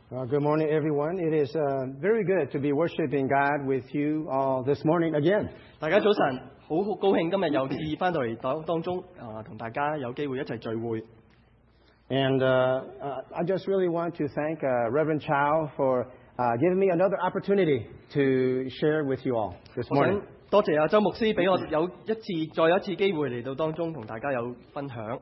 Well, good morning, everyone. It is very good to be worshiping God with you all this morning again. 大家早晨，好高興今日又次翻到嚟當中同大家有機會一齊聚會。 And I just really want to thank Reverend Chow for giving me another opportunity to share with you all this morning. 多謝周牧師俾我再有一次機會嚟到當中同大家有分享。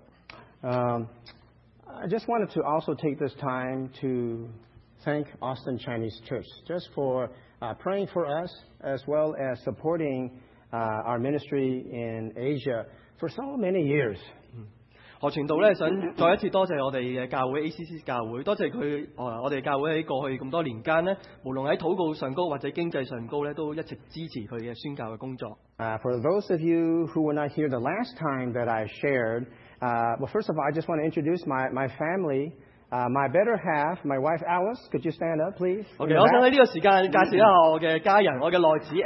I just wanted to also take this time to thank Austin Chinese Church just for praying for us as well as supporting our ministry in Asia for so many years. 何傳道咧想再一次多謝我哋嘅教會 ACC 教會，多謝佢我哋教會喺過去咁多年間呢，無論喺禱告上高或者經濟上高咧，都一直支持佢嘅宣教嘅工作。 For those of you who were not here the last time that I shared, well, first of all, I just want to introduce my family. My better half, my wife Alice, could you stand up, please? OK， 我想喺呢個時間介紹一下我嘅家人，我嘅內子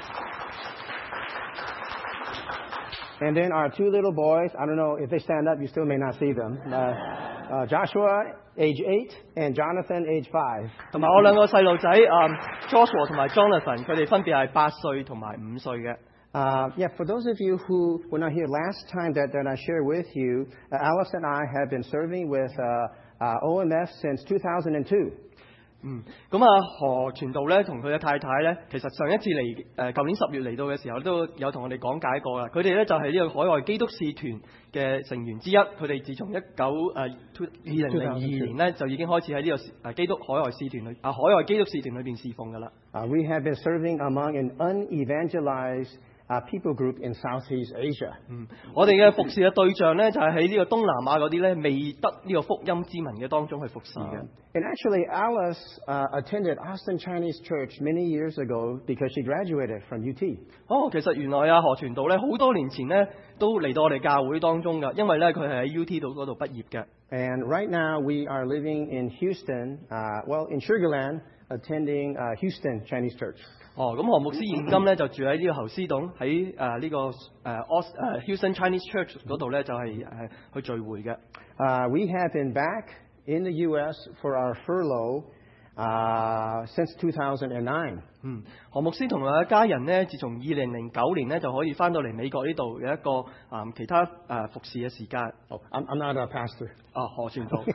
Alice。And then our two little boys, I don't know if they stand up, you still may not see them. Joshua, age 8, and Jonathan, age 5. 同埋我兩個細路仔Joshua 同埋 Jonathan， 佢哋分別係8歲同埋5歲嘅。 Yeah, for those of you who were not here last time that I shared with you, Alice and I have been serving with OMF since 2002. 咁何傳道咧同佢嘅太太咧，其實上一次嚟舊年10月嚟到嘅時候都有同我哋講解過啦。佢哋咧就係呢個海外基督使團嘅成員之一。佢哋自從2002年咧就已經開始喺呢個基督海外基督使團裏邊侍奉㗎啦。 We have been serving among an unevangelized people group in Southeast Asia. 我哋嘅服侍嘅對象咧就係喺呢個東南亞嗰啲咧未得呢個福音之民嘅當中去服侍嘅。 And actually, Alice attended Austin Chinese Church many years ago because she graduated from UT. 其實原來何傳道咧好多年前咧都嚟到我哋教會當中㗎，因為咧佢係喺 UT 嗰度畢業嘅。 And right now we are living in Houston, in Sugar Land, attending Houston Chinese Church. 咁何牧師現今咧就住喺呢個侯斯頓喺呢個Houston Chinese Church 嗰度咧就係去聚會嘅。 We have been back in the U.S. for our furlough since 2009. 何牧師同佢嘅家人咧，自從2009年咧就可以翻到嚟美國呢度有一個其他服侍嘅時間。 I'm not a pastor. 何傳道。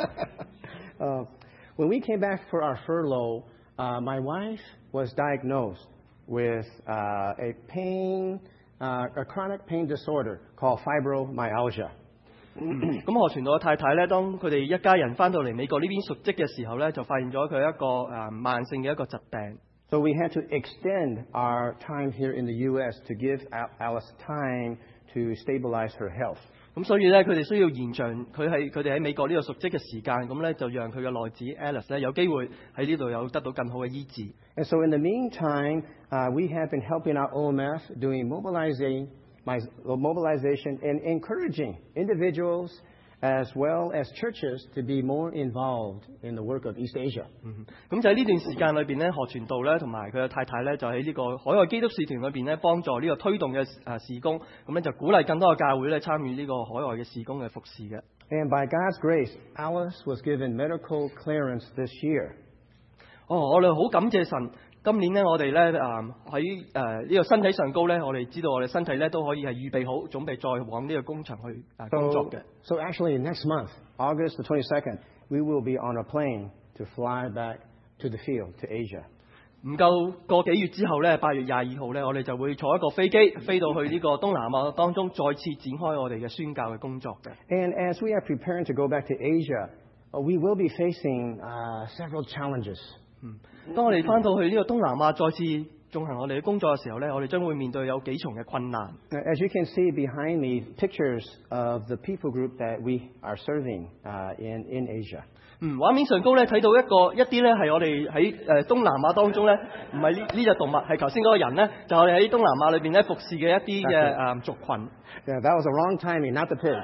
When we came back for our furlough, my wife was diagnosed with a chronic pain disorder called fibromyalgia. 咁何傳道嘅太太咧，當佢哋一家人翻到嚟美國呢邊述職嘅時候咧，就發現咗佢一個慢性嘅一個疾病。 So we had to extend our time here in the U.S. to give Alice time to stabilize her health. 咁所以咧，佢哋需要延長佢哋喺美國呢個述職嘅時間，咁咧就讓佢嘅內子 Alice 咧有機會喺呢度有得到更好嘅醫治。 And so in the meantime, we have been helping out OMF doing mobilization and encouraging individuals as well as churches to be more involved in the work of East Asia. 咁就喺呢段時間裏邊咧，何傳道咧同埋佢嘅太太咧，就喺呢個海外基督使團裏邊咧，幫助呢個推動嘅事工，咁咧就鼓勵更多嘅教會咧參與呢個海外嘅事工嘅服侍嘅。 And by God's grace, Alice was given medical clearance this year. 我哋好感謝神。今年咧，我哋咧喺呢個身體上高咧，我哋知道我哋身體咧都可以係預備好，準備再往呢個工場去工作嘅。 So actually next month, August the 22nd, we will be on a plane to fly back to the field to Asia. 唔夠個幾月之後咧，8月22號咧，我哋就會坐一個飛機飛到去呢個東南亞當中，再次展開我哋嘅宣教嘅工作嘅。 And as we are preparing to go back to Asia, we will be facing several challenges. 當我哋翻到去呢個東南亞再次進行我哋嘅工作嘅時候咧，我哋將會面對有幾重嘅困難。 As you can see behind me, pictures of the people group that we are serving in Asia. 畫面上高咧睇到一啲咧係我哋喺東南亞當中咧，唔係呢隻動物，係頭先嗰個人咧，就我哋喺東南亞裏邊咧服侍嘅一啲嘅族群。 Yeah, that was a wrong timing, not the pig.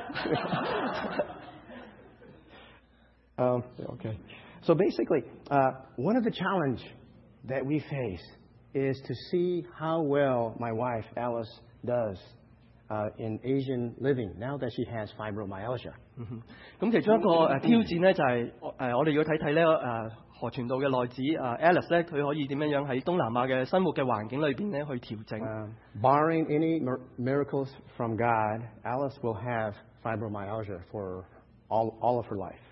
Okay. So basically, one of the challenge that we face is to see how well my wife Alice does in Asian living now that she has fibromyalgia. 咁其中一個挑戰咧就係我哋要睇睇咧何傳道嘅內子Alice 咧，佢可以點樣喺東南亞嘅生活嘅環境裏邊咧去調整。 Barring any miracles from God, Alice will have fibromyalgia for all of her life.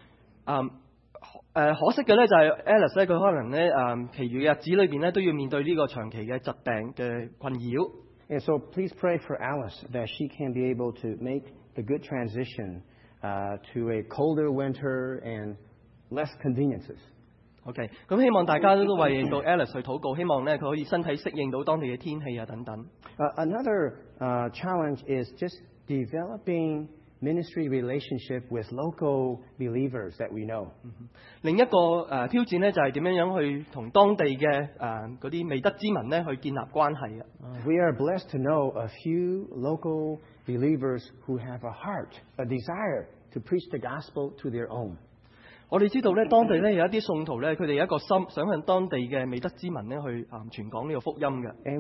可惜嘅咧就係 Alice 咧，佢可能咧其餘嘅日子裏邊咧都要面對呢個長期嘅疾病嘅困擾。 And so please pray for Alice that she can be able to make the good transition to a colder winter and less conveniences. OK， 咁希望大家都為到 Alice 去禱告，希望咧佢可以身體適應到當地嘅天氣啊等等。 Another challenge is just developing ministry relationship with local believers that we know. 另一個挑戰咧就係點樣去同當地嘅嗰啲未得之民咧去建立關係嘅。 We are blessed to know a few local believers who have a heart, a desire to preach the gospel to their own. 我哋知道咧，當地咧有一啲信徒咧，佢哋有一個心想向當地嘅未得之民咧去傳講呢個福音嘅。 And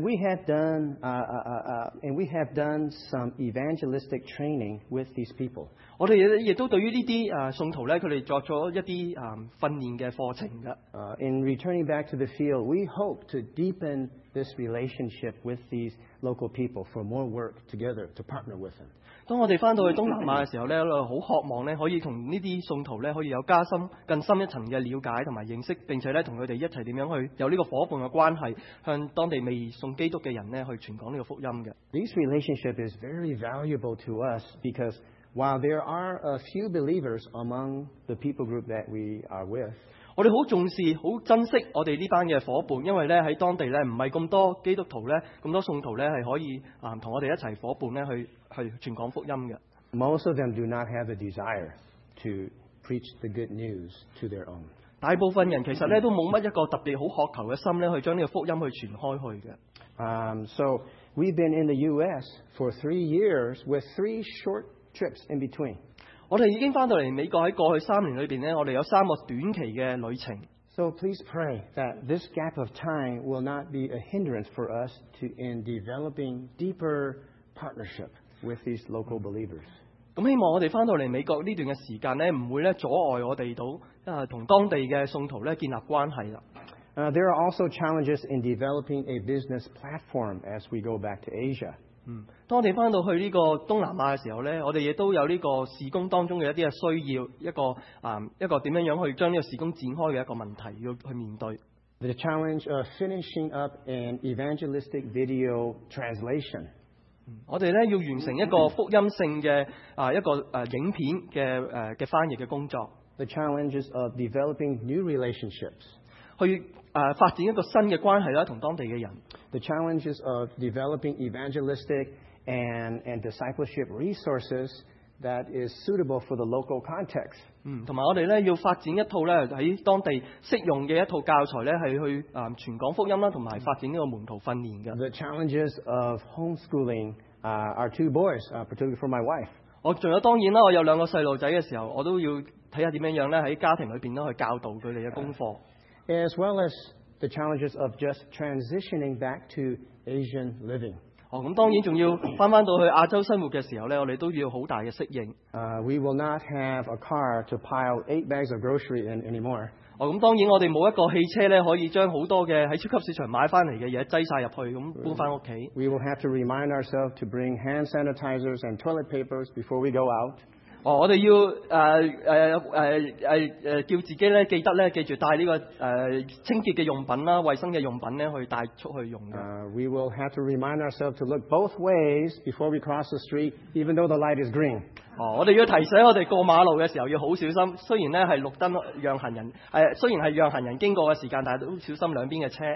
we have done some evangelistic training with these people. 我哋亦都對於呢啲信徒咧，佢哋作咗一啲訓練嘅課程嘅。 In returning back to the field, we hope to deepen this relationship with these local people for more work together to partner with them. 當我哋翻到去東南亞嘅時候咧，我好渴望咧可以同呢啲信徒咧可以有更深一層嘅了解同埋認識，並且咧同佢哋一齊點樣去有呢個夥伴嘅關係，向當地未信基督嘅人咧去傳講呢個福音嘅。 This relationship is very valuable to us because while there are a few believers among the people group that we are with, 我哋好重視、好珍惜我哋呢班嘅夥伴，因為咧喺當地咧唔係咁多基督徒咧，咁多信徒咧係可以同我哋一齊夥伴咧去傳講福音嘅。 Most of them do not have the desire to preach the good news to their own. 大部分人其實咧都冇乜一個特別好渴求嘅心咧，去將呢個福音去傳開去嘅。 So we've been in the U.S. for 3 years with 3 short trips in between. 我哋已經翻到嚟美國喺過去3年裏邊咧，我哋有3個短期嘅旅程。 So please pray that this gap of time will not be a hindrance for us in developing deeper partnership with these local believers. 咁希望我哋翻到嚟美國呢段嘅時間咧，唔會咧阻礙我哋到同當地嘅信徒咧建立關係啦。 There are also challenges in developing a business platform as we go back to Asia. 當我哋翻到去呢個東南亞嘅時候咧，我哋亦都有呢個事工當中嘅一啲嘅需要，一個點樣去將呢個事工展開嘅一個問題要去面對。 The challenge of finishing up an evangelistic video translation. 我哋咧要完成一個福音性嘅一個影片嘅翻譯嘅工作。 The challenges of developing new relationships. 去發展一個新嘅關係啦，同當地嘅人。 The challenges of developing evangelistic and discipleship resources that is suitable for the local context. 同埋我哋咧要發展一套咧喺當地適用嘅一套教材咧，係去傳講福音啦，同埋發展呢個門徒訓練嘅。 The challenges of homeschooling our 2 boys, particularly for my wife. 我仲有當然啦，我有2個細路仔嘅時候，我都要睇下點樣咧喺家庭裏邊咧去教導佢哋嘅功課。 As well as the challenges of just transitioning back to Asian living. 咁當然仲要翻到去亞洲生活嘅時候咧，我哋都要好大嘅適應。 We will not have a car to pile 8 bags of grocery in anymore. 咁當然我哋冇一個汽車咧，可以將好多嘅喺超級市場買翻嚟嘅嘢擠晒入去，咁搬翻屋企。 We will have to remind ourselves to bring hand sanitizers and toilet papers before we go out. 我哋要叫自己咧記住帶呢個清潔嘅用品啦、衛生嘅用品咧去帶出去用嘅。 We will have to remind ourselves to look both ways before we cross the street, even though the light is green. 我哋要提醒我哋過馬路嘅時候要好小心，雖然咧係綠燈讓行人，雖然係讓行人經過嘅時間，但係都小心兩邊嘅車。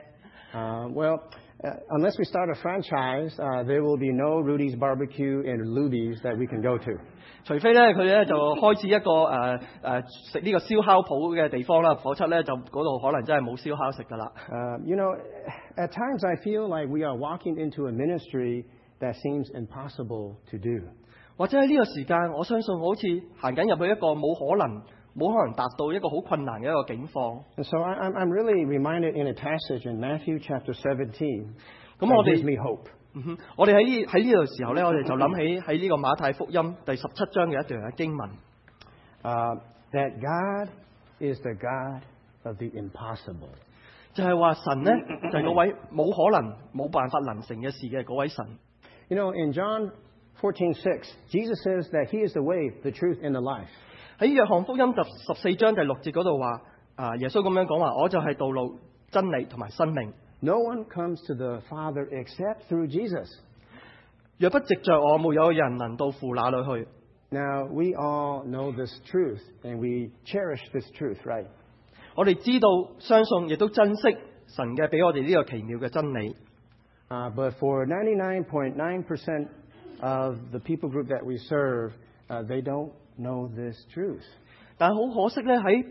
Unless we start a franchise, there will be no Rudy's Barbecue and Luby's that we can go to. 除非咧佢咧就開始一個食呢個燒烤鋪嘅地方啦，否則咧就嗰度可能真係冇燒烤食噶啦。 At times I feel like we are walking into a ministry that seems impossible to do. 或者喺呢個時間，我相信我好似行緊入去一個冇可能達到一個好困難嘅一個境況。 And so I'm really reminded in a passage in Matthew chapter 17. 咁我哋 gives me hope. 我哋喺呢度時候咧，我哋就諗起喺呢個馬太福音第17章嘅一段嘅經文。 that God is the God of the impossible. 就係話神呢，就係嗰位冇可能、冇辦法能成嘅事嘅嗰位神。 You know, in John 14:6, Jesus says that He is the way, the truth, and the life. 喺約翰福音14章第6節嗰度話，耶穌咁樣講話，我就係道路、真理同埋生命。 No one comes to the Father except through Jesus. 若不藉着我，沒有人能到父那裏去。 Now, we all know this truth, and we cherish this truth, right? 我哋知道、相信，亦都珍惜神嘅俾我哋呢個奇妙嘅真理。 But for 99.9% of the people group that we serve, they don't know this truth. 但係好可惜咧，喺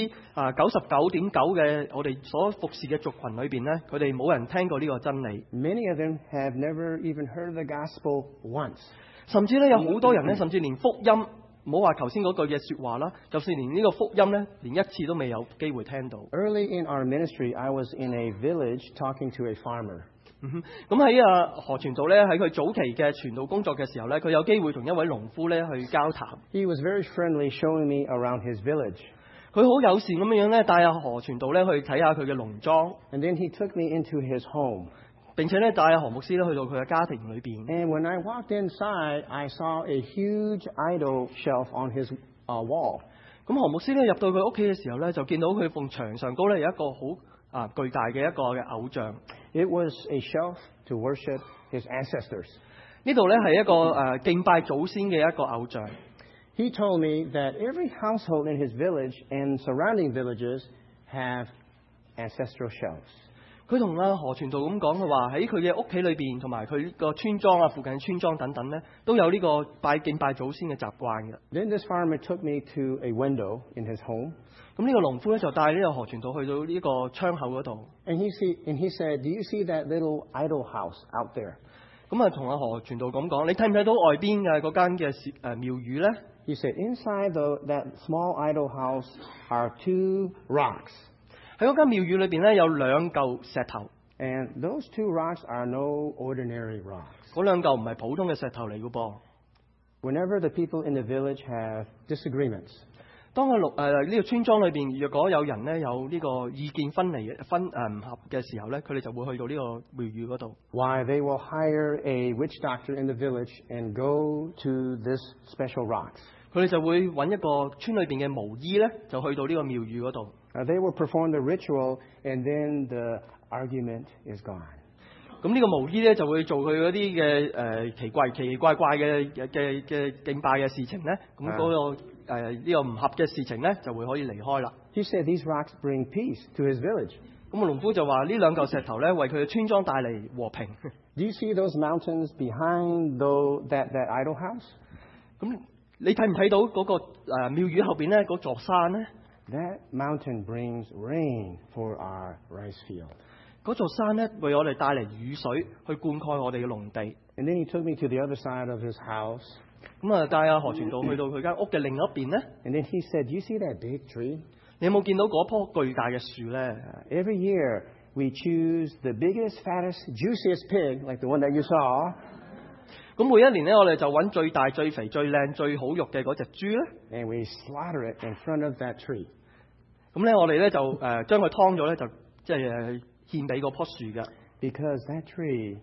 99.9%嘅我哋所服侍嘅族群裏邊咧，佢哋冇人聽過呢個真理。 Many of them have never even heard of the gospel once. 甚至咧有好多人咧，甚至連福音，唔好話頭先嗰句嘅説話啦，就算連呢個福音咧，連一次都未有機會聽到。 Early in our ministry, I was in a village talking to a farmer. 咁喺何傳道咧，喺佢早期嘅傳道工作嘅時候咧，佢有機會同一位農夫咧去交談。 He was very friendly, showing me around his village. 佢好友善咁樣咧，帶何傳道咧去睇下佢嘅農莊。 And then he took me into his home. 並且咧帶何牧師咧去到佢嘅家庭裏邊。 And when I walked inside, I saw a huge idol shelf on his wall. 咁何牧師咧入到佢屋企嘅時候咧，就見到佢埲牆上高咧有一個好巨大嘅一個嘅偶像。 It was a shelf to worship his ancestors. 呢度咧係一個敬拜祖先嘅一個偶像。 He told me that every household in his village and surrounding villages have ancestral shelves. 佢同何傳道咁講嘅話，喺佢嘅屋企裏邊同埋佢個村莊附近嘅村莊等等咧，都有呢個敬拜祖先嘅習慣嘅。 Then this farmer took me to a window in his home. 咁呢個農夫咧就帶呢個何傳道去到呢個窗口嗰度。 And he said, "Do you see that little idol house out there?" 咁同何傳道咁講，你睇唔睇到外邊嘅嗰間嘅廟宇咧？ He said, "Inside that small idol house are 2 rocks." 喺嗰間廟宇裏邊咧有2嚿石頭。 And those 2 rocks are no ordinary rocks. 嗰2嚿唔係普通嘅石頭嚟嘅噃。 Whenever the people in the village have disagreements, 當呢個村莊裏邊，若果有人咧有呢個意見分離唔合嘅時候咧，佢哋就會去到呢個廟宇嗰度。 why they will hire a witch doctor in the village and go to this special rocks. 佢哋就會揾一個村裏邊嘅巫醫咧，就去到呢個廟宇嗰度。 They will perform the ritual, and then the argument is gone. 咁呢個巫醫咧就會做佢嗰啲嘅奇奇怪怪嘅敬拜嘅事情咧，咁嗰個呢個唔合嘅事情咧就會可以離開啦。 He said these rocks bring peace to his village. 咁農夫就話呢2嚿石頭咧為佢嘅村莊帶嚟和平。 Do you see those mountains behind that idol house? 咁你睇唔睇到嗰個廟宇後邊咧嗰座山咧？ That mountain brings rain for our rice field. 嗰座山咧為我哋帶嚟雨水去灌溉我哋嘅農地。 And then he took me to the other side of his house. 咁帶何傳道去到佢間屋嘅另一邊咧。 And then he said, "Do you see that big tree?" 你有冇見到嗰棵巨大嘅樹咧？ Every year we choose the biggest, fattest, juiciest pig, like the one that you saw. 咁每一年咧，我哋就揾最大、最肥、最靚、最好肉嘅嗰隻豬咧。 And we slaughter it in front of that tree. 咁咧，我哋咧就將佢劏咗咧，就即係獻俾嗰棵樹嘅。 Because that tree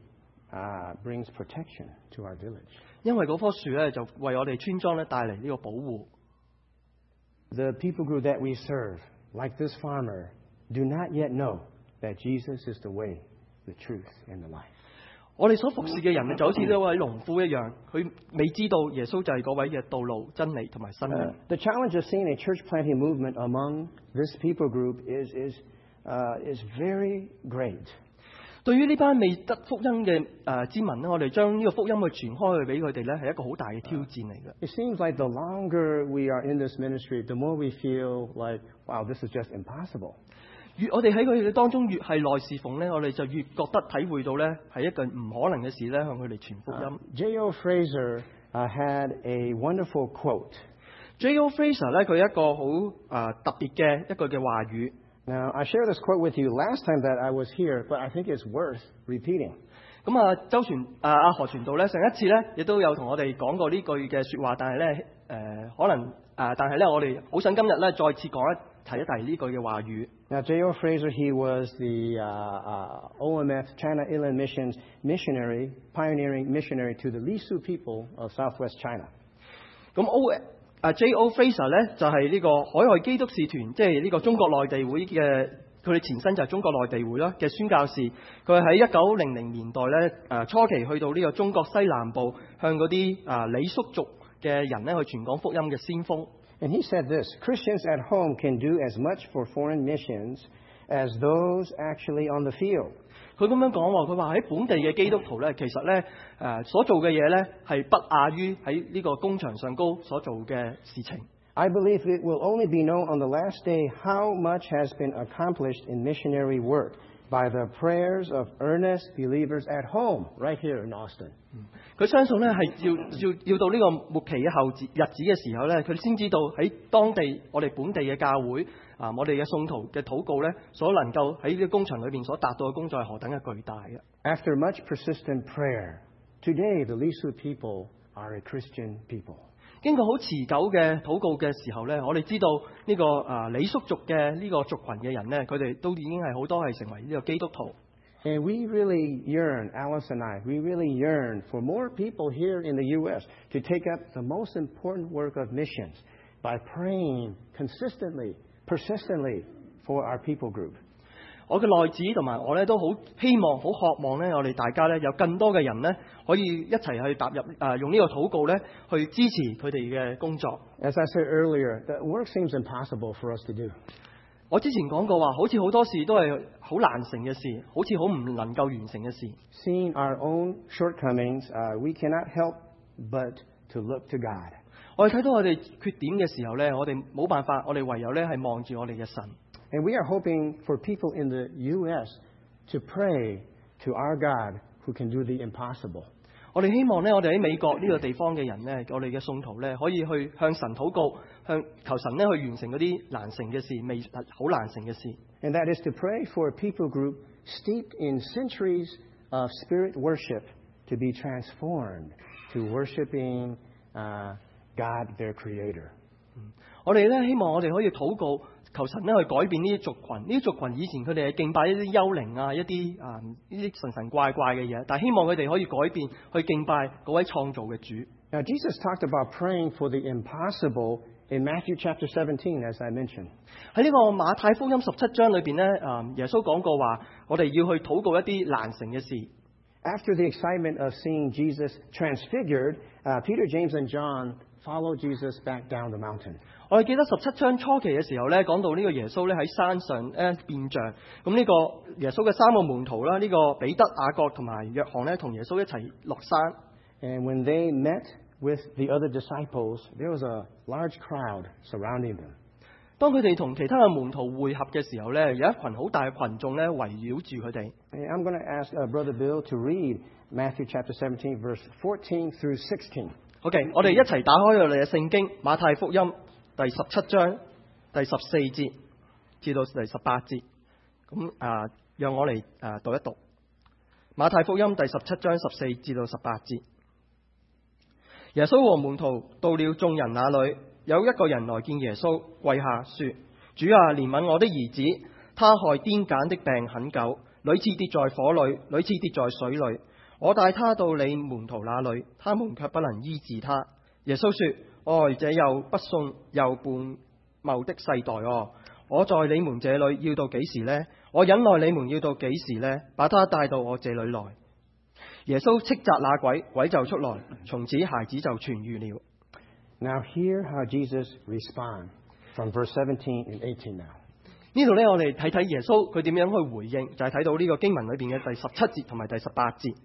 brings protection to our village. 因為嗰棵樹咧就為我哋村莊咧帶嚟呢個保護。 The people group that we serve, like this farmer, do not yet know that Jesus is the way, the truth, and the life. 我哋所服侍嘅人就好似呢位農夫一樣，佢未知道耶穌就係嗰位嘅道路、真理同埋生命。 The challenge of seeing a church planting movement among this people group is very great. 對於呢班未得福音嘅之民咧，我哋將呢個福音去傳開去俾佢哋咧，係一個好大嘅挑戰嚟嘅。 It seems like the longer we are in this ministry, the more we feel like, wow, this is just impossible. 越我哋喺佢哋當中越係內侍奉咧，我哋就越覺得體會到咧係一件唔可能嘅事咧，向佢哋傳福音。 J.O. Fraser had a wonderful quote. J.O. Fraser 咧，佢一個好特別嘅一句嘅話語。 Now, I shared this quote with you last time that I was here, but I think it's worth repeating. 咁何傳道咧，上一次咧亦都有同我哋講過呢句嘅説話，但係咧可能但係咧，我哋好想今日咧再次提一提呢句嘅話語。 Now, J.O. Fraser, he was the OMF China Inland Missions missionary, pioneering missionary to the Lisu people of southwest China. 咁J.O. Fraser 咧就係呢個海外基督使團，即係呢個中國內地會嘅，佢哋前身就係中國內地會啦嘅宣教士。佢喺1900年代咧初期去到呢個中國西南部，向嗰啲傈僳族嘅人咧去傳講福音嘅先鋒。 And he said this: Christians at home can do as much for foreign missions as those actually on the field. 佢咁樣講喎，佢話喺本地嘅基督徒咧，其實咧所做嘅嘢咧係不亞於喺呢個工場上高所做嘅事情。 I believe it will only be known on the last day how much has been accomplished in missionary work by the prayers of earnest believers at home, right here in Austin. 佢相信咧係要到呢個末期嘅日子嘅時候咧，佢先知道喺當地我哋本地嘅教會我哋嘅信徒嘅禱告咧，所能夠喺呢個工場裏邊所達到嘅工作係何等嘅巨大嘅。 After much persistent prayer, today the Lisu people are a Christian people. 經過好持久嘅禱告嘅時候咧，我哋知道呢個傈僳族嘅呢個族群嘅人咧，佢哋都已經係好多係成為呢個基督徒。 And we really yearn, Alice and I, we really yearn for more people here in the U.S. to take up the most important work of missions by praying consistently, persistently for our people group. 我嘅內子同埋我咧都好希望、好渴望咧，我哋大家咧有更多嘅人咧可以一齊去踏入用呢個禱告咧去支持佢哋嘅工作。 As I said earlier, the work seems impossible for us to do. 我之前講過話，好似好多事都係好難成嘅事，好似好唔能夠完成嘅事。 Seeing our own shortcomings, we cannot help but to look to God. 我哋睇到我哋缺點嘅時候咧，我哋冇辦法，我哋唯有咧係望住我哋嘅神。 And we are hoping for people in the U.S. to pray to our God who can do the impossible. 我哋希望咧，我哋喺美國呢個地方嘅人咧，我哋嘅信徒咧，可以去向神禱告，求神咧去完成嗰啲難成嘅事，好難成嘅事。 And that is to pray for a people group steeped in centuries of spirit worship to be transformed to worshiping God, their Creator. 我哋咧希望我哋可以禱告，求神咧去改變呢啲族群。呢啲族群以前佢哋係敬拜一啲幽靈啊，一啲呢啲神神怪怪嘅嘢，但係希望佢哋可以改變，去敬拜嗰位創造嘅主。 Now, Jesus talked about praying for the impossible in Matthew chapter 17, as I mentioned. 喺呢個馬太福音17章裏邊咧，耶穌講過話，我哋要去禱告一啲難成嘅事。 After the excitement of seeing Jesus transfigured, Peter, James, and John followed Jesus back down the mountain. 我哋記得17章初期嘅時候咧，講到呢個耶穌咧喺山上變像，咁呢個耶穌嘅3個門徒啦，呢個彼得、雅各同埋約翰咧，同耶穌一齊落山。 And when they met with the other disciples, there was a large crowd surrounding them. 當佢哋同其他嘅門徒會合嘅時候咧，有一群好大嘅群眾咧圍繞住佢哋。 I'm going to ask Brother Bill to read Matthew chapter 17, verse 14 through 16. OK， 我哋一齊打開我哋嘅聖經馬太福音第17章第14節至到第18節。咁讓我嚟讀一讀馬太福音第17章14至到18節。耶穌和門徒到了眾人那裏，有一個人來見耶穌，跪下說：主啊，憐憫我的兒子，他害癲癇的病很久，屢次跌在火裏，屢次跌在水裏。我帶他到你門徒那裏，他們卻不能醫治他。耶穌說：這又不信又悖謬的世代哦！我在你們這裏要到幾時呢？我忍耐你們要到幾時呢？把他帶到我這裏來。耶穌斥責那鬼，鬼就出來，從此孩子就痊癒了。 Now hear how Jesus responds from verse 17 and 18 now. 呢度呢，我哋睇睇耶穌佢點樣去回應，就係睇到呢個經文裏邊嘅第17節同埋第18節。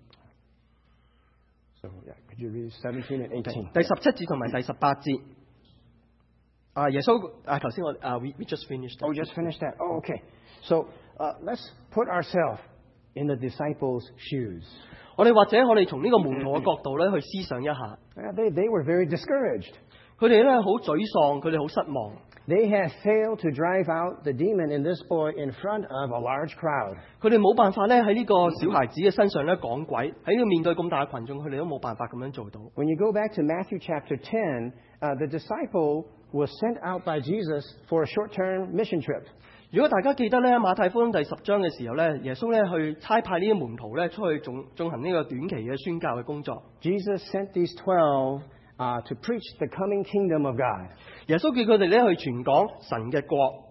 So, yeah, could you read 17 and 18? 第17節同埋第18節。耶穌頭先我we just finished that. Oh, just finished that. Oh, okay. So let's put ourselves in the disciples' shoes. 我哋從呢個門徒嘅角度咧去思想一下。 They were very discouraged. 佢哋咧好沮喪，佢哋好失望。 They had failed to drive out the demon in this boy in front of a large crowd. 佢哋冇辦法咧喺呢個小孩子嘅身上咧趕鬼，喺呢個面對咁大嘅群眾，佢哋都冇辦法咁樣做到。 When you go back to Matthew chapter 10, the disciple was sent out by Jesus for a short-term mission trip. 如果大家記得咧，馬太福音第10章嘅時候咧，耶穌咧去差派呢啲門徒咧出去進行呢個短期嘅宣教嘅工作。 Jesus sent these 12 to preach the coming kingdom of God. 耶穌叫佢哋咧去傳講神嘅國。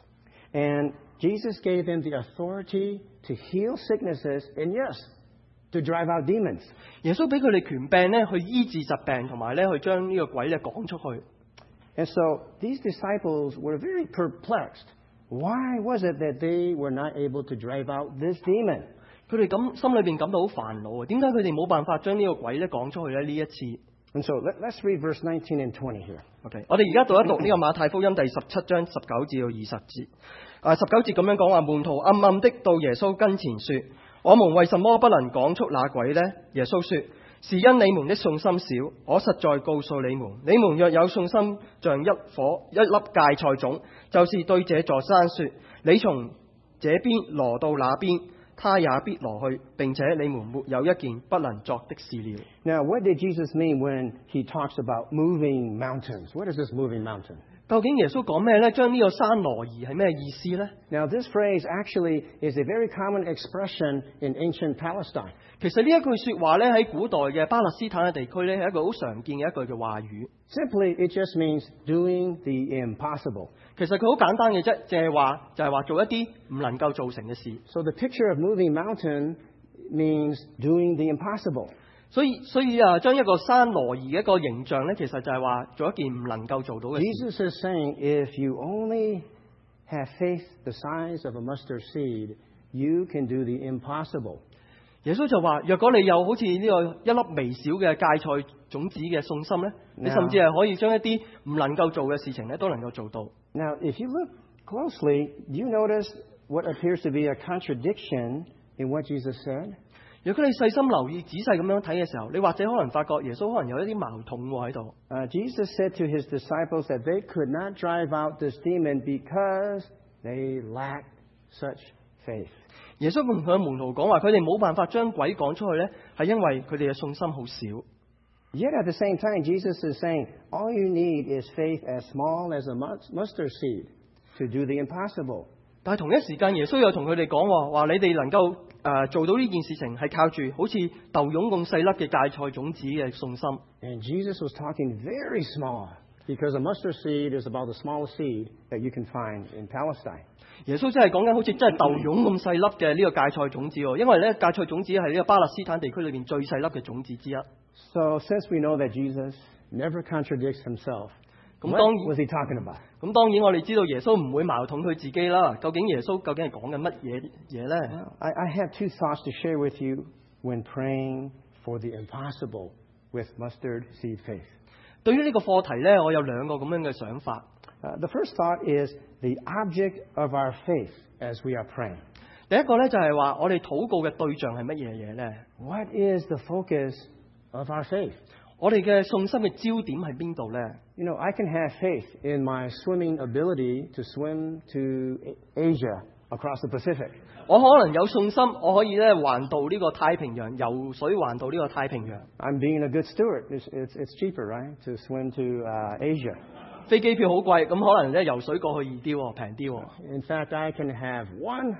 And Jesus gave them the authority to heal sicknesses and, yes, to drive out demons. 耶穌俾佢哋權柄咧去醫治疾病，同埋咧去將呢個鬼咧趕出去。 And so these disciples were very perplexed. Why was it that they were not able to drive out this demon? 佢哋心裏邊感到好煩惱啊！點解佢哋冇辦法將呢個鬼咧趕出去咧？呢一次。 And so let's read verse 19 and 20 here. OK， 我哋而家讀一讀呢個馬太福音第17章19至到20節。19節咁樣講話，門徒暗暗的到耶穌跟前說：我們為什麼不能趕出那鬼呢？耶穌說：是因你們的信心少。我實在告訴你們，你們若有信心像一粒芥菜種，就是對這座山說：你從這邊挪到那邊，他也必挪去，並且你們沒有一件不能作的事了。 Now, what did Jesus mean when he talks about moving mountains? What is this moving mountain? 究竟耶穌講咩呢？將呢個山挪移係咩意思呢？ Now, this phrase actually is a very common expression in ancient Palestine. 其實呢一句說話咧，喺古代嘅巴勒斯坦嘅地區咧，係一個好常見嘅一句嘅話語。 Simply, it just means doing the impossible. 其實佢好簡單嘅啫，就係話做一啲唔能夠做成嘅事。 So the picture of moving mountain means doing the impossible. 所以將一個山挪移嘅一個形象咧，其實就係話做一件唔能夠做到嘅事。 Jesus is saying, if you only have faith the size of a mustard seed, you can do the impossible. 耶穌就話：若果你有好似呢個一粒微小嘅芥菜種子嘅信心咧，你甚至係可以將一啲唔能夠做嘅事情咧，都能夠做到。 Now, if you look closely, you notice what appears to be a contradiction in what Jesus said. 如果你細心留意、仔細咁樣睇嘅時候，你或者可能發覺耶穌可能有一啲矛盾喎喺度。 Jesus said to his disciples that they could not drive out this demon because they lacked such faith. 耶穌同佢嘅門徒講話，佢哋冇辦法將鬼趕出去咧，係因為佢哋嘅信心好少。 Yet at the same time, Jesus is saying, all you need is faith as small as a mustard seed to do the impossible. 但係同一時間，耶穌又同佢哋講話你哋能夠做到呢件事情係靠住好似豆蓉咁細粒嘅芥菜種子嘅信心。 And Jesus was talking very small because a mustard seed is about the smallest seed that you can find in Palestine. 耶穌真係講緊好似真係豆蓉咁細粒嘅呢個芥菜種子喎，因為咧芥菜種子係呢個巴勒斯坦地區裏邊最細粒嘅種子之一。 So since we know that Jesus never contradicts himself, what was he talking about? 咁當然我哋知道耶穌唔會矛盾佢自己啦。究竟耶穌究竟係講緊乜嘢咧？ I have two thoughts to share with you when praying for the impossible with mustard seed faith. 對於呢個課題咧，我有兩個咁樣嘅想法。 The first thought is the object of our faith as we are praying. 第一個咧就係話我哋禱告嘅對象係乜嘢嘢咧？ What is the focus of our faith? 我哋嘅信心嘅焦點喺邊度咧？ You know, I can have faith in my swimming ability to swim to Asia across the Pacific. 我可能有信心，我可以咧環渡呢個太平洋，游水環渡呢個太平洋。 I'm being a good steward. It's cheaper, right, to swim to Asia. 飛機票好貴，咁可能咧游水過去易啲喎，平啲喎。 In fact, I can have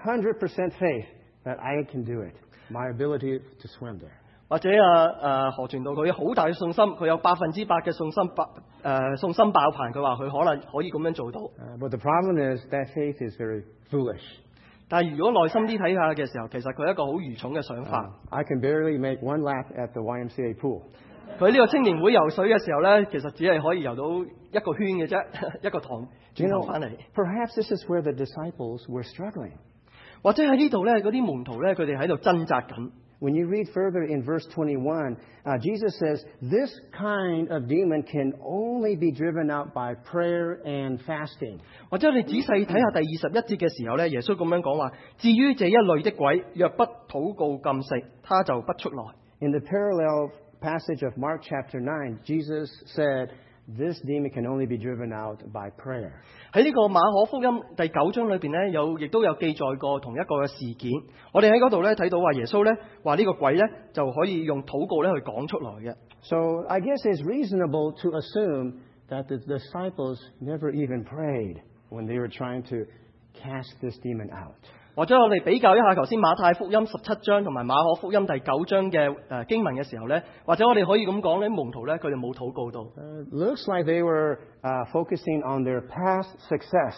100% faith that I can do it. My ability to swim there. 或者何傳道佢有好大嘅信心，佢有100%嘅信心，信心爆棚，佢話佢可能可以咁樣做到。 But the problem is that faith is very foolish. 但係如果耐心啲睇下嘅時候，其實佢係一個好愚蠢嘅想法。 I can barely make one lap at the YMCA pool. 佢呢個青年會游水嘅時候咧，其實只係可以游到一個圈嘅啫，一個塘轉頭翻嚟。 Perhaps this is where the disciples were struggling. 或者喺呢度咧，嗰啲門徒咧，佢哋喺度掙扎緊。 When you read further in verse 21, Jesus says, this kind of demon can only be driven out by prayer and fasting. 或者你仔細睇下第21節嘅時候咧，耶穌咁樣講話：至於這一類的鬼，若不禱告禁食，他就不出來。 In the parallel passage of Mark chapter 9, Jesus said, this demon can only be driven out by prayer. 喺呢個馬可福音第9章裏邊咧，亦都有記載過同一個嘅事件。我哋喺嗰度咧睇到話耶穌咧話呢個鬼咧就可以用禱告咧去講出來嘅。 So I guess it's reasonable to assume that the disciples never even prayed when they were trying to cast this demon out. 或者我哋比較一下頭先馬太福音17章同埋馬可福音第9章嘅經文嘅時候咧，或者我哋可以咁講咧，門徒咧佢哋冇禱告到。 Looks like they were focusing on their past success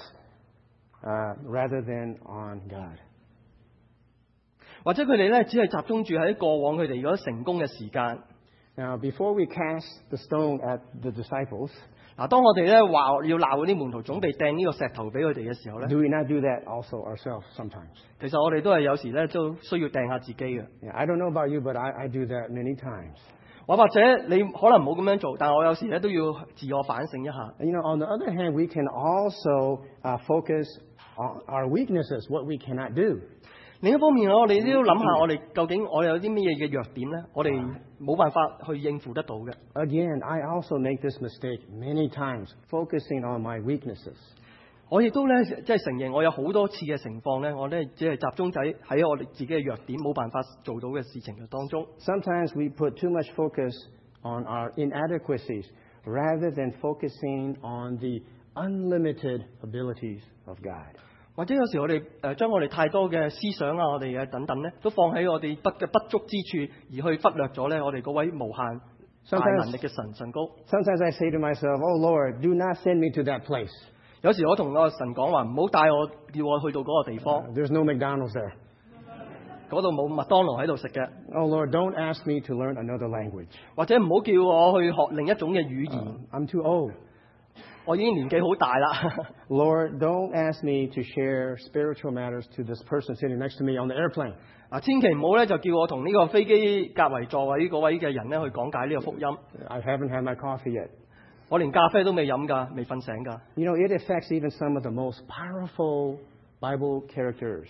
rather than on God. 或者佢哋咧只係集中住喺過往佢哋如果成功嘅時間。 Now, before we cast the stone at the disciples, 嗱，當我哋咧話要鬧嗰啲門徒，準備掟呢個石頭俾佢哋嘅時候咧， do we not do that also ourselves sometimes? 其實我哋都係有時咧都需要掟下自己嘅。 Yeah, I don't know about you, but I do that many times. 或者你可能冇咁樣做，但係我有時咧都要自我反省一下。 You know, on the other hand, we can also focus on our weaknesses, what we cannot do. 另一方面，我哋都要諗下，我哋究竟我哋有啲乜嘢嘅弱點咧？我哋冇辦法去應付得到嘅。 Again, I also make this mistake many times, focusing on my weaknesses. 我亦都咧即係承認，我有好多次嘅情況咧，我咧只係集中喺我哋自己嘅弱點，冇辦法做到嘅事情嘅當中。 Sometimes we put too much focus on our inadequacies rather than focusing on the unlimited abilities of God. 或者有時我哋將我哋太多嘅思想啊，我哋嘅等等咧，都放喺我哋不足之處，而去忽略咗咧我哋嗰位無限大能力嘅神高。 Sometimes I say to myself, "Oh Lord, do not send me to that place." 有時我同個神講話，唔好帶我，叫我去到嗰個地方。 There's no McDonald's there. 嗰度冇麥當勞喺度食嘅。 Oh Lord, don't ask me to learn another language. 或者唔好叫我去學另一種嘅語言。 I'm too old. 我已經年紀好大啦。 Lord, don't ask me to share spiritual matters to this person sitting next to me on the airplane. 千祈唔好咧，就叫我同呢個飛機隔圍座位嗰位嘅人咧去講解呢個福音。 I haven't had my coffee yet. 我連咖啡都未飲㗎，未瞓醒㗎。 You know, it affects even some of the most powerful Bible characters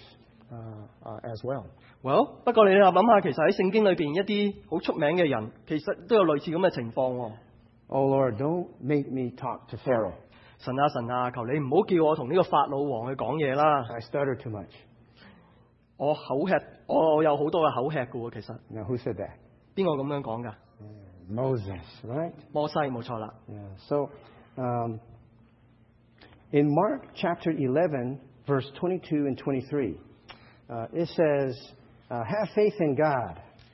as well. Well, 不過你諗下，其實喺聖經裏邊一啲好出名嘅人，其實都有類似咁嘅情況喎。 Oh Lord, don't make me talk to Pharaoh. 神啊，求你唔好叫我同呢個法老王去講嘢啦。 I stutter too much. 我有好多嘅口吃㗎喎，其實。 Now, who said that? 邊個咁樣講㗎？ Moses, right? 摩西冇錯啦。 Yeah. So, in Mark chapter 11, verse 22 and 23, it says, "Have faith in God."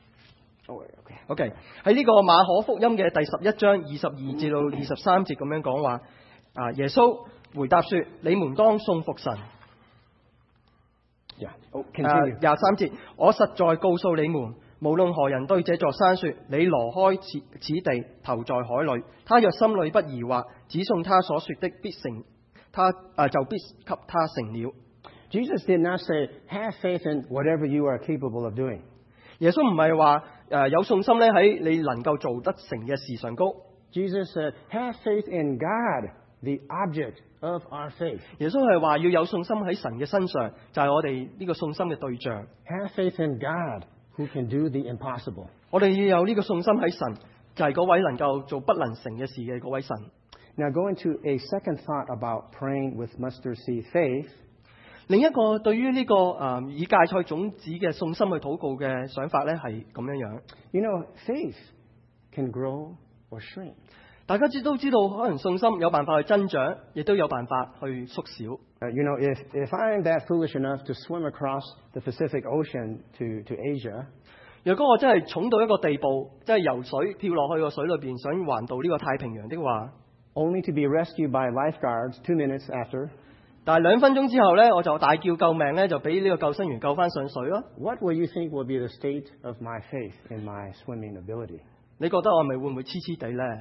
OK， 喺呢個馬可福音嘅第11章22至到23節咁樣講話，耶穌回答說：你們當信服神。23節，我實在告訴你們，無論何人對這座山說：你挪開此地，投在海裏，他若心裏不疑惑，只信他所說的必成，就必給他成了。 Jesus did not say, "Have faith in whatever you are capable of doing." 耶穌唔係話有信心咧喺你能夠做得成嘅事上高。 Jesus said, "Have faith in God, the object of our faith." 耶穌係話要有信心喺神嘅身上，就係我哋呢個信心嘅對象。 Have faith in God, who can do the impossible. 我哋要有呢個信心喺神，就係嗰位能夠做不能成嘅事嘅嗰位神。 Now, going to a second thought about praying with mustard seed faith. 另一個對於呢個以芥菜種子嘅信心去禱告嘅想法咧，係咁樣樣。 You know, faith can grow or shrink. 大家都知道，可能信心有辦法去增長，亦都有辦法去縮小。 You know, if I'm that foolish enough to swim across the Pacific Ocean to Asia, 若果我真係重到一個地步，即係游水跳落去個水裏邊，想環渡呢個太平洋的話 only to be rescued by lifeguards 2 minutes after, 但係2分鐘之後咧，我就大叫救命咧，就俾呢個救生員救翻上水咯。 what will you think will be the state of my faith in my swimming ability? 你覺得我咪會唔會黐黐地咧？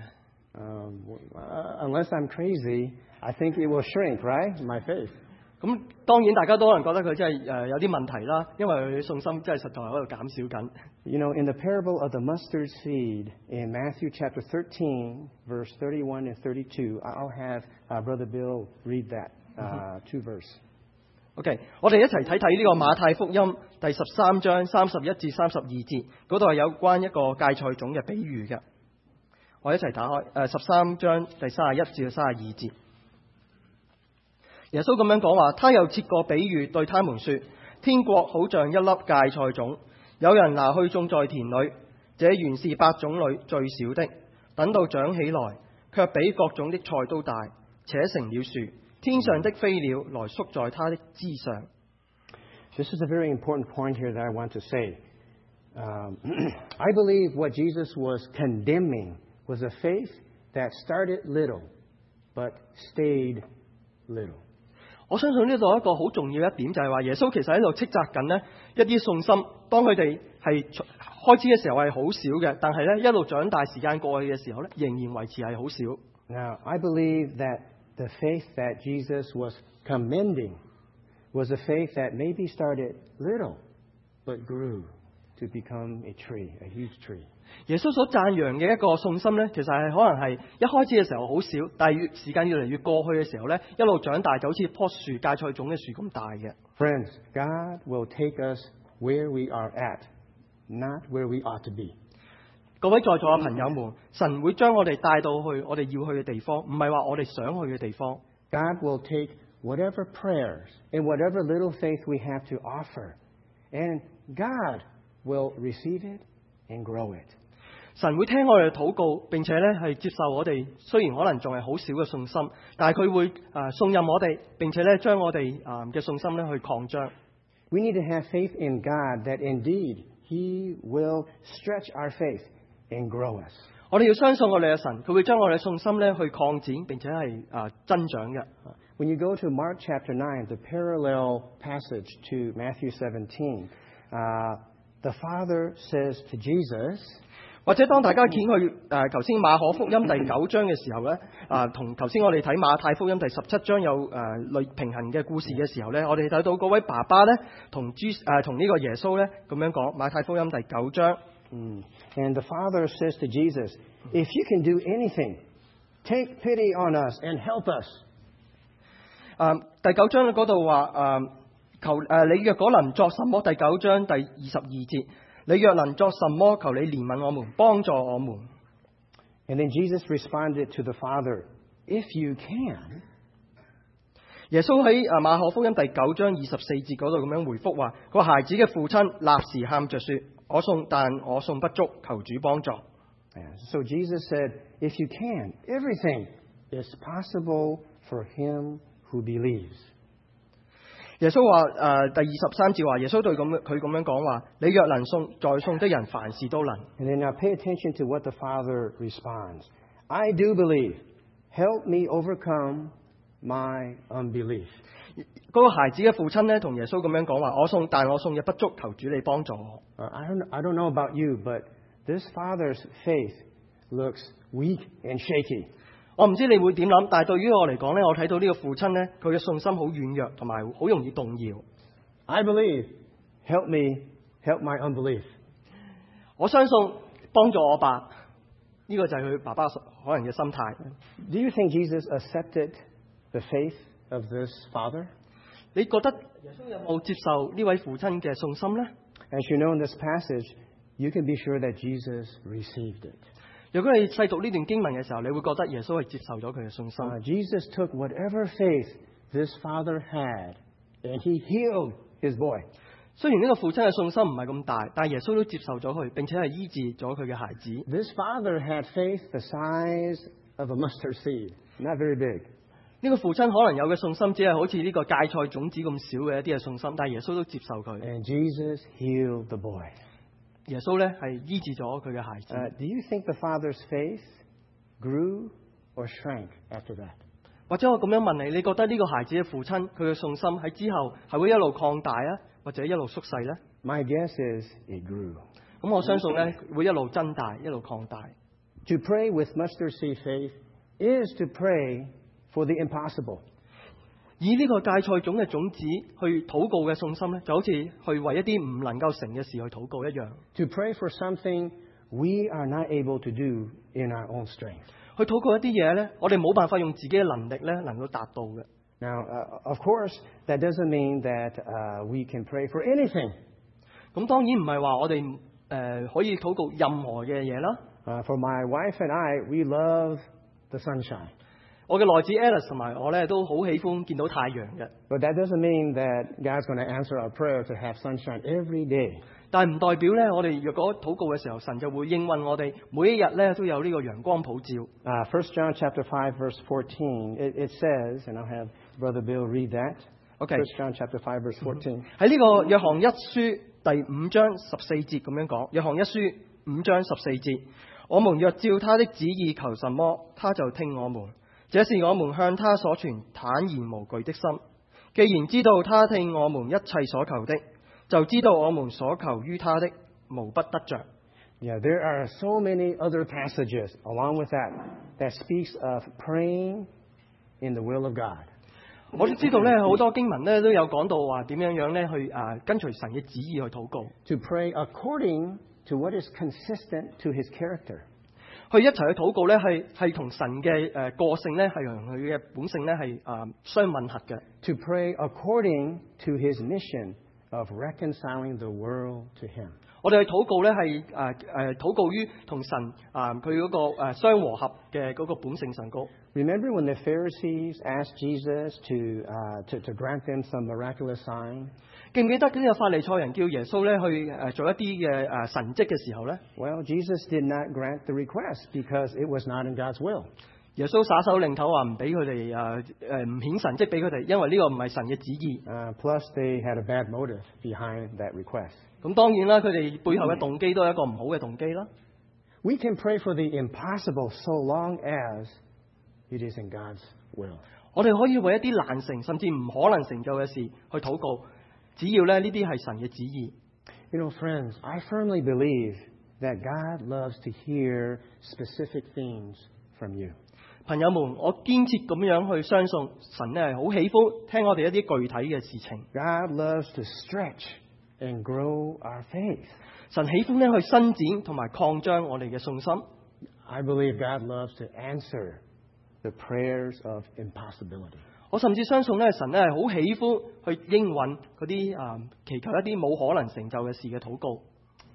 Unless I'm crazy, I think it will shrink, right? My faith. 咁當然大家都可能覺得佢真係有啲問題啦，因為佢信心真係實在喺度減少緊。 You know, in the parable of the mustard seed in Matthew chapter 13, verse 31 and 32, I'll have Brother Bill read that 2 verse. OK， 我哋一齊睇睇呢個馬太福音第13章31至32節，嗰度係有關一個芥菜種嘅比喻嘅。我一齊打開13章第31至32節。耶穌咁樣講話，他又設個比喻對他們說：天國好像一粒芥菜種，有人拿去種在田裏，這原是8種裏最小的。等到長起來， 卻比各種的菜都大，且成了樹，天上的飛鳥來宿在它的枝上。 This is a very important point here that I want to say. I believe what Jesus was condemning was a faith that started little but stayed little. 我相信呢度一個好重要一點就係話，耶穌其實喺度斥責緊呢一啲信心，當佢哋係開始嘅時候係好少嘅，但係咧一路長大時間過去嘅時候咧，仍然維持係好少。 Now, I believe that the faith that Jesus was commending was a faith that maybe started little but grew to become a tree, a huge tree. 耶穌所讚揚嘅一個信心咧，其實係可能係一開始嘅時候好少，但係時間越嚟越過去嘅時候咧，一路長大就好似棵樹芥菜種嘅樹咁大嘅。 Friends, God will take us where we are at, not where we ought to be. 各位在座嘅朋友們，神會將我哋帶到去我哋要去嘅地方，唔係話我哋想去嘅地方。 God will take whatever prayers and whatever little faith we have to offer, and God will receive it and grow it. 神會聽我哋嘅禱告，並且咧係接受我哋，雖然可能仲係好少嘅信心，但係佢會信任我哋，並且咧將我哋嘅信心咧去擴張。 We need to have faith in God that indeed He will stretch our faith and grow us. 我哋要相信我哋嘅神，佢會將我哋嘅信心咧去擴展，並且係增長嘅。 When you go to Mark chapter 9, the parallel passage to Matthew 17, the Father says to Jesus, 或者當大家見去頭先馬可福音第9章嘅時候咧，同頭先我哋睇馬太福音第17章有類平衡嘅故事嘅時候咧，我哋睇到嗰位爸爸咧同呢個耶穌咧咁樣講，馬太福音第9章。 And the Father says to Jesus, if you can do anything, take pity on us and help us. 第9章嗰度話求你若果能作什麼？第9章第22節。你若能作什麼，求你憐憫我們，幫助我們。 And then Jesus responded to the Father, if you can. 耶穌喺馬可福音第9章24節嗰度咁樣回覆話：個孩子嘅父親立時喊着說：但我送不足，求主幫助。 So Jesus said, if you can, everything is possible for him who believes. 耶穌話第23節話，耶穌對佢咁樣講話：你若能送，在送的人凡事都能。 And then now pay attention to what the Father responds. I do believe. Help me overcome my unbelief. 嗰個孩子嘅父親咧，同耶穌咁樣講話：但我送嘅不足，求主你幫助我。 I don't know about you, but this father's faith looks weak and shaky. 我唔知你會點諗，但係對於我嚟講咧，我睇到呢個父親咧，佢嘅信心好軟弱，同埋好容易動搖。 I believe. Help me, help my unbelief. 我相信，幫助我吧。呢個就係佢爸爸可能嘅心態。 Do you think Jesus accepted the faith of this father? 你覺得耶穌有冇接受呢位父親嘅信心呢？ As you know in this passage, you can be sure that Jesus received it. 如果你細讀呢段經文嘅時候，你會覺得耶穌係接受咗佢嘅信心。 Jesus took whatever faith this father had, and he healed his boy. 雖然呢個父親嘅信心唔係咁大，但係耶穌都接受咗佢，並且係醫治咗佢嘅孩子。 This father had faith the size of a mustard seed, not very big. 呢個父親可能有嘅信心只係好似呢個芥菜種子咁少嘅一啲嘅信心，但係耶穌都接受佢。 And Jesus healed the boy. 耶穌咧係醫治咗佢嘅孩子。 Do you think the father's faith grew or shrank after that? 或者我咁樣問你，你覺得呢個孩子嘅父親佢嘅信心喺之後係會一路擴大啊，或者一路縮細呢？ My guess is it grew. 咁我相信咧會一路增大，一路擴大。 To pray with mustard seed faith is to pray for the impossible. 以呢個芥菜種嘅種子去禱告嘅信心咧，就好似去為一啲唔能夠成嘅事去禱告一樣。 To pray for something we are not able to do in our own strength. 去禱告一啲嘢咧，我哋冇辦法用自己嘅能力咧能夠達到嘅。 Now, of course, that doesn't mean that we can pray for anything. 咁當然唔係話我哋可以禱告任何嘅嘢啦。 For my wife and I, we love the sunshine. 我嘅內子 Alice 同埋我咧都好喜歡見到太陽嘅， But that doesn't mean that God's going to answer our prayer to have sunshine every day. 但係唔代表咧我哋若果禱告嘅時候，神就會應允我哋每一日咧都有呢個陽光普照。 1 John chapter 5 verse 14, it says, and I'll have Brother Bill read that. OK， 1 John chapter 5 verse 14. 喺呢個約翰一書第5章14節咁樣講，約翰一書5章14節，我們若照他的旨意求什麼，他就聽我們。這是我們向他所存坦然無懼的心。既然知道他聽我們一切所求的，就知道我們所求於他的無不得着。 Yeah, there are so many other passages along with that speaks of praying in the will of God. 我都知道咧，好多經文咧都有講到話點樣咧去跟隨神嘅旨意去禱告， To pray according to what is consistent to his character. 去一齊去禱告咧係同神嘅個性咧係同佢嘅本性咧係相吻合嘅。 To pray according to his mission of reconciling the world to him. 我哋去禱告咧係禱告於同神佢嗰個相和合嘅嗰個本性上高。 Remember when the Pharisees asked Jesus to grant them some miraculous sign? 記唔記得呢個法利賽人叫耶穌咧去做一啲嘅神蹟嘅時候咧？ Well, Jesus did not grant the request because it was not in God's will. 耶穌耍手擰頭話唔俾佢哋唔顯神蹟俾佢哋，因為呢個唔係神嘅旨意。 Plus, they had a bad motive behind that request. 咁當然啦，佢哋背後嘅動機都係一個唔好嘅動機啦。 We can pray for the impossible so long as it is in God's will. 我哋可以為一啲難成甚至唔可能成就嘅事去禱告，只要咧呢啲係神嘅旨意。 You know, friends, I firmly believe that God loves to hear specific things from you. 朋友們，我堅切咁樣去相信神咧係好喜歡聽我哋一啲具體嘅事情。 God loves to stretch and grow our faith. 神喜歡咧去伸展同埋擴張我哋嘅信心。 I believe God loves to answer the prayers of impossibility. 我甚至相信咧，神咧係好喜歡去應允嗰啲祈求一啲冇可能成就嘅事嘅禱告。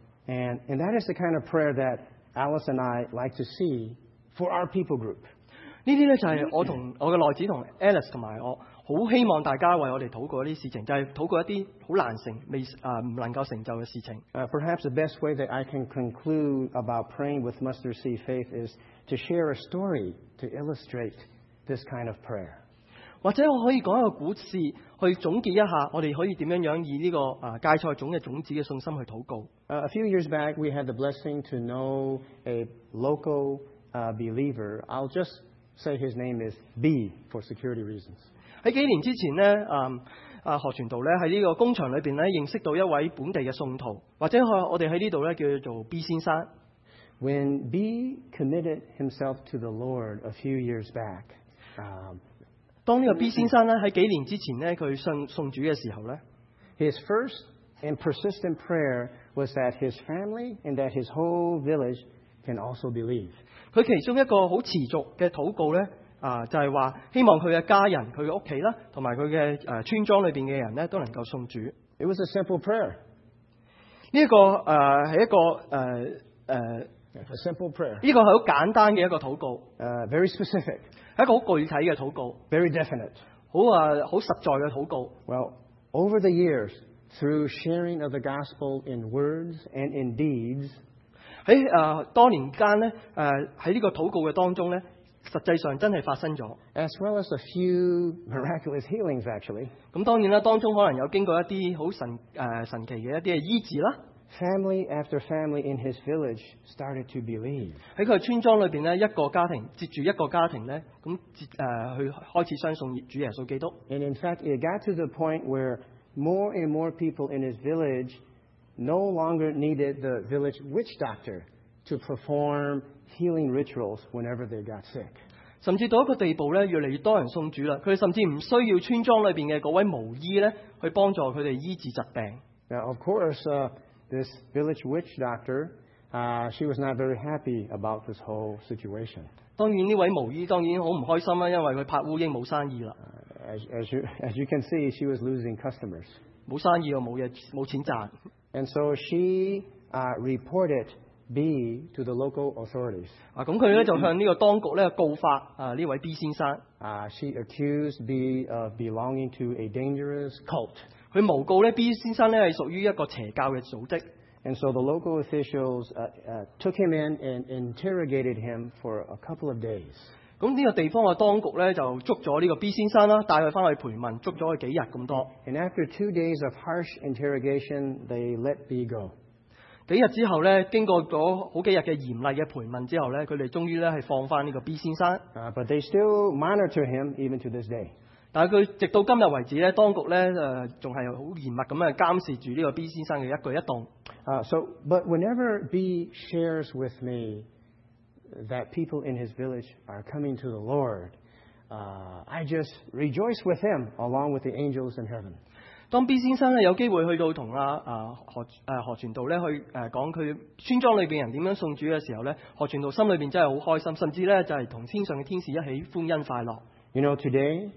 And that is the kind of prayer that Alice and I like to see for our people group. 呢啲咧就係我同我嘅內子同 Alice 同埋我好希望大家為我哋禱告一啲事情，就係禱告一啲好難成唔能夠成就嘅事情。 Perhaps the best way that I can conclude about praying with mustard seed faith is to share a story to illustrate this kind of prayer. 或者我可以講一個故事去總結一下，我哋可以點樣以呢個芥菜種嘅種子嘅信心去禱告。 A few years back, we had the blessing to know a local believer. I'll just say his name is B for security reasons. 喺幾年之前呢，何傳道咧喺呢個工場裏邊咧認識到一位本地嘅信徒，或者我哋喺呢度咧叫做 B 先生。 When B committed himself to the Lord a few years back, 當呢個 B 先生咧喺幾年之前咧佢信主嘅時候咧， his first and persistent prayer was that his family and that his whole village can also believe. 佢其中一個好持續嘅禱告咧，就係話希望佢嘅家人、佢嘅屋企啦，同埋佢嘅村莊裏邊嘅人咧都能夠信主。 It was a simple prayer. 呢一個係一個 A simple prayer. 呢個係好簡單嘅一個禱告， Very specific. 係一個好具體嘅禱告， Very definite. 好實在嘅禱告。 Well, over the years, through sharing of the gospel in words and in deeds, 喺多年間咧，喺呢個禱告嘅當中咧，實際上真係發生咗。 as well as a few miraculous healings, actually. 咁當然啦，當中可能有經過一啲好神奇嘅一啲嘅醫治啦。 Family after family in his village started to believe. 喺佢村莊裏邊咧，一個家庭接住一個家庭咧，咁去開始相信主耶穌基督。 And in fact, it got to the point where more and more people in his village no longer needed the village witch doctor to perform healing rituals whenever they got sick. 甚至到一個地步咧，越嚟越多人信主啦。佢哋甚至唔需要村莊裏邊嘅嗰位巫醫咧，去幫助佢哋醫治疾病。 Now, of course, this village witch doctor, she was not very happy about this whole situation. 當然呢位巫醫當然好唔開心啦，因為佢拍烏蠅冇生意啦， As you can see, she was losing customers. 冇生意又冇錢賺。 And so she reported B to the local authorities. 咁佢咧就向呢個當局咧告發呢位 B 先生。 She accused B of belonging to a dangerous cult. 佢誣告咧 B 先生咧係屬於一個邪教嘅組織。 And so the local officials took him in and interrogated him for a couple of days. 咁呢個地方嘅當局咧就捉咗呢個 B 先生啦，帶佢翻去盤問，捉咗佢幾日咁多。 And after 2 days of harsh interrogation, they let B go. 幾日之後咧，經過咗好幾日嘅嚴厲嘅盤問之後咧，佢哋終於咧係放翻呢個 B 先生。 But they still monitor him even to this day. 但係佢直到今日為止咧，當局咧仲係好嚴密咁樣監視住呢個 B 先生嘅一舉一動。 But whenever B shares with me that people in his village are coming to the Lord, I just rejoice with him along with the angels in heaven. 當 B 先生咧有機會去到同何傳道咧去講佢村莊裏邊人點樣送主嘅時候咧，何傳道心裏邊真係好開心，甚至咧就係同天上嘅天使一起歡欣快樂。 You know, today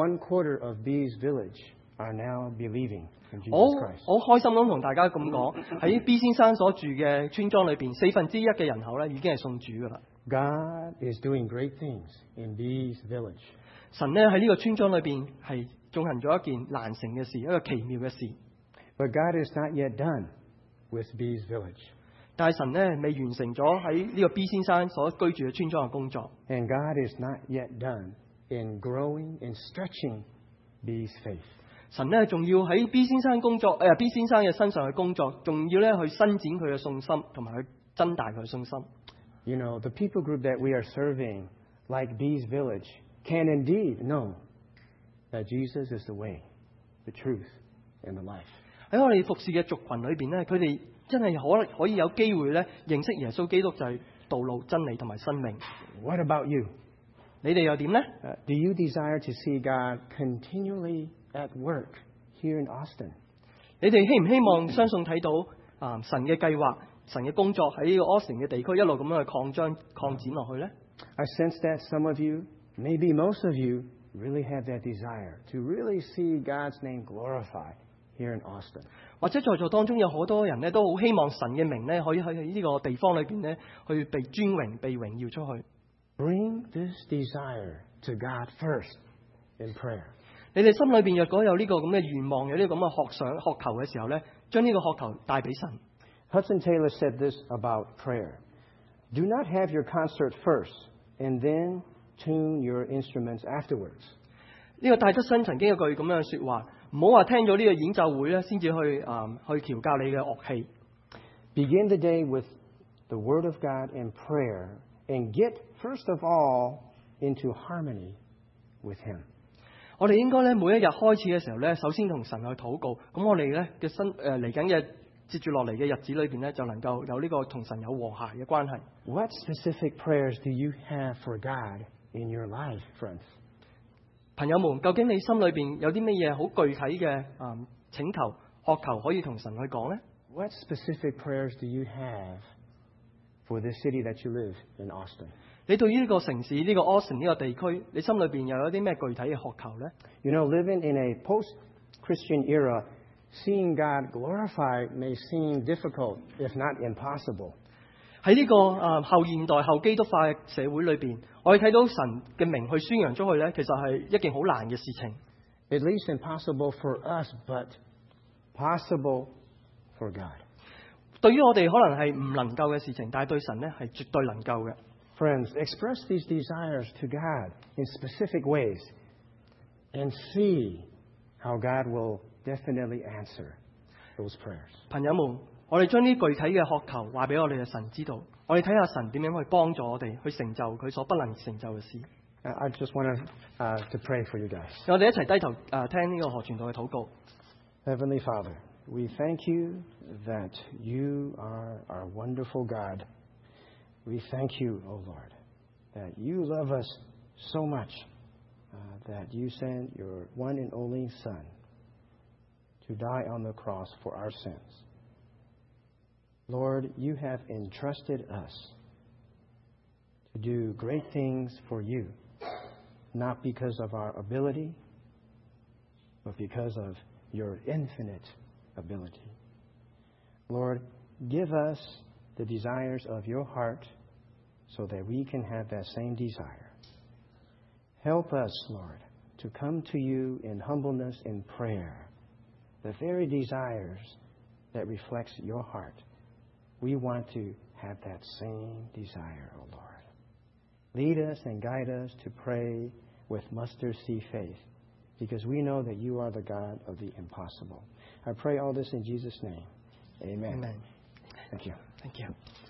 1/4 of B's village are now believing in Jesus Christ. 我開心咁同大家咁講，喺 B 先生所住嘅村莊裏邊1/4嘅人口咧已經係送主噶啦。 God is doing great things in B's village. 神咧喺呢個村莊裏邊係進行咗一件難成嘅事，一個奇妙嘅事。 But God is not yet done with B's village. 但係神咧未完成咗喺呢個 B 先生所居住嘅村莊嘅工作。 And God is not yet done in growing and stretching B's faith. 神咧仲要喺 B 先生B 先生嘅身上去工作，仲要咧去伸展佢嘅信心，同埋去增大佢嘅信心。 You know, the people group that we are serving, like B's village, can indeed know that Jesus is the way, the truth, and the life. 喺我哋服侍嘅族群裏邊咧，佢哋真係可以有機會咧認識耶穌基督就係道路、真理同埋生命。 What about you? 你哋又點呢？ Do you desire to see God continually at work here in Austin? 你哋希唔希望相信睇到神嘅計劃、神嘅工作喺呢個 Austin 嘅地區一路咁樣去擴展落去呢？ I sense that some of you, maybe most of you, really have that desire to really see God's name glorified here in Austin. 或者在座當中有好多人咧，都好希望神嘅名咧，可以喺呢個地方裏邊咧，去被尊榮、被榮耀出去。 Bring this desire to God first in prayer. 你哋心裏邊若果有呢個咁嘅願望，有呢個咁嘅渴求嘅時候咧，將呢個渴求帶俾神。 Hudson Taylor said this about prayer. Do not have your concert first and then tune your instruments afterwards. 呢個戴德生曾經有句咁樣嘅說話，唔好話聽咗呢個演奏會咧，先至去調教你嘅樂器。 Begin the day with the Word of God and prayer, and get first of all into harmony with Him. 我哋應該咧每一日開始嘅時候咧，首先同神去禱告。咁我哋咧嘅嚟緊嘅接住落嚟嘅日子裏邊咧，就能夠有呢個同神有和諧嘅關係。 What specific prayers do you have for God in your life, friends? 朋友們，究竟你心裏邊有啲乜嘢好具體嘅請求、渴求可以同神去講呢？ What specific prayers do you have for this city that you live in Austin? 你對於呢個城市、呢個 Austin 呢個地區，你心裏邊又有啲咩具體嘅渴求呢？ You know, living in a post-Christian era, seeing God glorified may seem difficult, if not impossible. 喺呢個後現代後基督化嘅社會裏邊，我哋睇到神嘅名去宣揚出去咧，其實係一件好難嘅事情。 At least impossible for us, but possible for God. 對於我哋可能係唔能夠嘅事情，但係對神咧係絕對能夠嘅。 Friends, express these desires to God in specific ways and see how God will definitely answer those prayers. 朋友們，我哋將呢具體嘅渴求話俾我哋嘅神知道，我哋睇下神點樣去幫助我哋去成就佢所不能成就嘅事。 I just want to pray for you guys. 我哋一齊低頭聽呢個何傳道嘅禱告。 Heavenly Father, we thank you that you are our wonderful God. We thank you, O Lord, that you love us so much that you sent your one and only Son to die on the cross for our sins. Lord, you have entrusted us to do great things for you, not because of our ability, but because of your infinite ability. Lord, give us the desires of your heart so that we can have that same desire. Help us, Lord, to come to you in humbleness in prayer, the very desires that reflects your heart. We want to have that same desire, O Lord. Lead us and guide us to pray with mustard seed faith, because we know that you are the God of the impossible. I pray all this in Jesus' name. Amen. Amen. Thank you. Thank you.